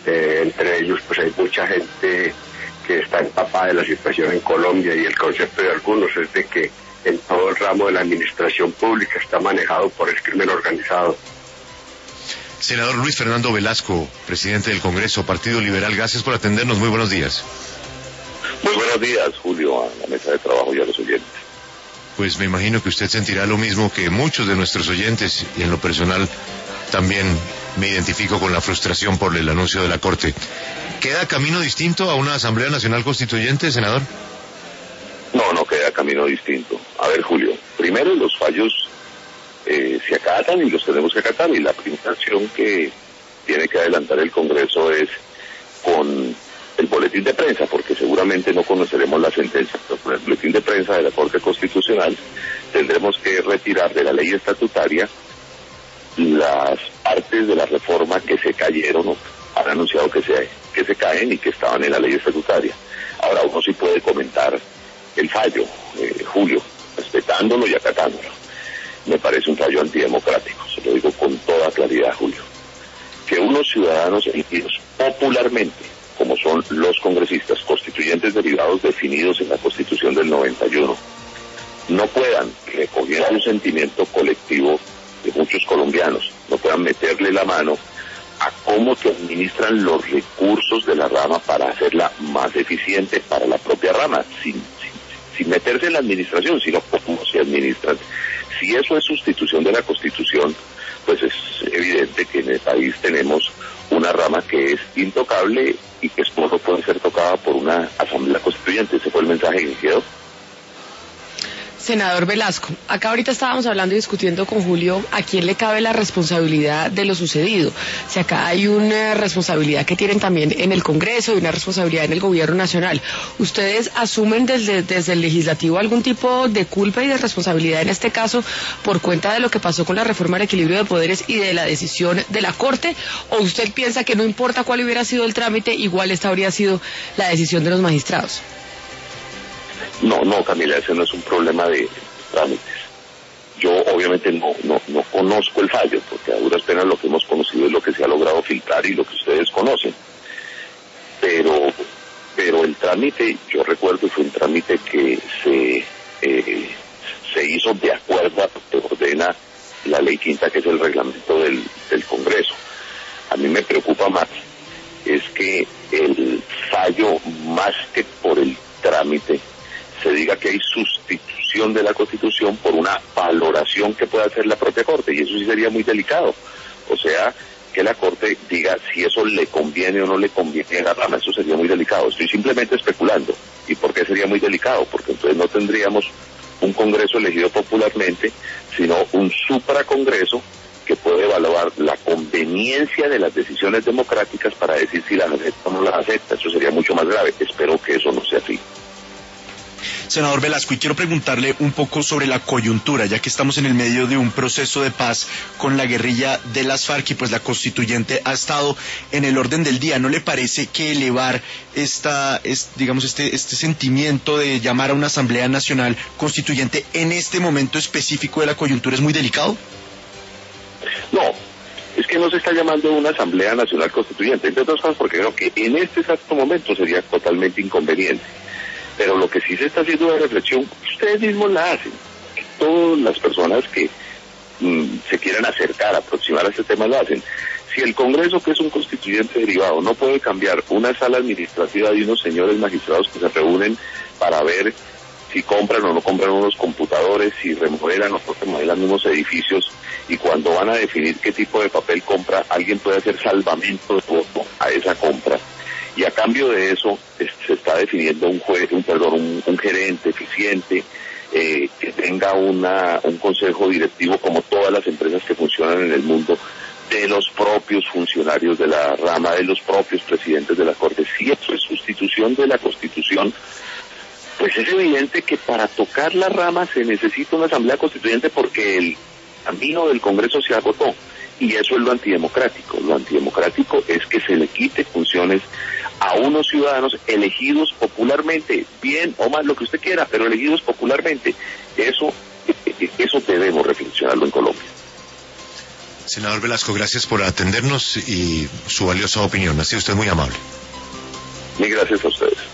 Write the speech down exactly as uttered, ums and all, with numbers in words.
Eh, entre ellos pues hay mucha gente que está empapada de la situación en Colombia, y el concepto de algunos es de que en todo el ramo de la administración pública está manejado por el crimen organizado. Senador Luis Fernando Velasco, presidente del Congreso, Partido Liberal, gracias por atendernos, muy buenos días. Muy buenos días, Julio, a la mesa de trabajo y a los oyentes. Pues me imagino que usted sentirá lo mismo que muchos de nuestros oyentes, y en lo personal también me identifico con la frustración por el anuncio de la Corte. ¿Queda camino distinto a una Asamblea Nacional Constituyente, senador? No, no queda camino distinto. A ver, Julio, primero los fallos eh, se acatan y los tenemos que acatar, y la primera acción que tiene que adelantar el Congreso es con el boletín de prensa, porque seguramente no conoceremos la sentencia, pero con el boletín de prensa de la Corte Constitucional tendremos que retirar de la ley estatutaria las partes de la reforma que se cayeron, o han anunciado que se, que se caen y que estaban en la ley estatutaria. Ahora uno sí puede comentar el fallo, eh, Julio, respetándolo y acatándolo. Me parece un fallo antidemocrático, se lo digo con toda claridad, Julio. Que unos ciudadanos elegidos popularmente, como son los congresistas, constituyentes derivados definidos en la Constitución del noventa y uno, no puedan, recogiendo un sentimiento colectivo de muchos colombianos, no puedan meterle la mano a cómo se administran los recursos de la rama para hacerla más eficiente para la propia rama, sin, sin, sin meterse en la administración, sino cómo se administran. Si eso es sustitución de la Constitución, pues es evidente que en el país tenemos una rama que es intocable y que solo puede ser tocada por una asamblea constituyente. Ese fue el mensaje que quedó. Senador Velasco, acá ahorita estábamos hablando y discutiendo con Julio a quién le cabe la responsabilidad de lo sucedido. Si acá hay una responsabilidad que tienen también en el Congreso y una responsabilidad en el Gobierno Nacional. ¿Ustedes asumen desde, desde el Legislativo algún tipo de culpa y de responsabilidad en este caso por cuenta de lo que pasó con la reforma del equilibrio de poderes y de la decisión de la Corte? ¿O usted piensa que no importa cuál hubiera sido el trámite, igual esta habría sido la decisión de los magistrados? No, no, Camila, ese no es un problema de trámites. Yo obviamente no, no, no conozco el fallo, porque a duras penas lo que hemos conocido es lo que se ha logrado filtrar y lo que ustedes conocen. Pero, pero el trámite, yo recuerdo, fue un trámite que se, eh, se hizo de acuerdo a lo que ordena la ley quinta, que es el reglamento del, del Congreso. A mí me preocupa más es que el fallo, más que por el trámite, se diga que hay sustitución de la Constitución por una valoración que pueda hacer la propia Corte, y eso sí sería muy delicado. O sea, que la Corte diga si eso le conviene o no le conviene a la rama, eso sería muy delicado. Estoy simplemente especulando. ¿Y por qué sería muy delicado? Porque entonces no tendríamos un Congreso elegido popularmente, sino un supracongreso que puede evaluar la conveniencia de las decisiones democráticas para decir si las acepta o no las acepta. Eso sería mucho más grave. Espero que eso no sea así. Senador Velasco, y quiero preguntarle un poco sobre la coyuntura, ya que estamos en el medio de un proceso de paz con la guerrilla de las FARC y pues la constituyente ha estado en el orden del día. ¿No le parece que elevar esta, es, digamos, este, este sentimiento de llamar a una Asamblea Nacional Constituyente en este momento específico de la coyuntura es muy delicado? No, es que no se está llamando una Asamblea Nacional Constituyente, entre otras cosas porque creo que en este exacto momento sería totalmente inconveniente. Pero lo que sí se está haciendo de reflexión, ustedes mismos la hacen. Todas las personas que mm, se quieran acercar, aproximar a este tema lo hacen. Si el Congreso, que es un constituyente derivado, no puede cambiar una sala administrativa de unos señores magistrados que se reúnen para ver si compran o no compran unos computadores, si remodelan o no remodelan unos edificios, y cuando van a definir qué tipo de papel compra, alguien puede hacer salvamento de voto a esa compra. Y a cambio de eso se está definiendo un juez, un perdón, un, un gerente eficiente, eh, que tenga una, un consejo directivo como todas las empresas que funcionan en el mundo, de los propios funcionarios de la rama, de los propios presidentes de la Corte. Si eso es sustitución de la Constitución, pues es evidente que para tocar la rama se necesita una Asamblea Constituyente, porque el camino del Congreso se agotó. Y eso es lo antidemocrático. Lo antidemocrático es que se le quite funciones a unos ciudadanos elegidos popularmente, bien o mal, lo que usted quiera, pero elegidos popularmente. Eso, eso debemos reflexionarlo en Colombia. Senador Velasco, gracias por atendernos y su valiosa opinión. Ha sido usted muy amable. Mil gracias a ustedes.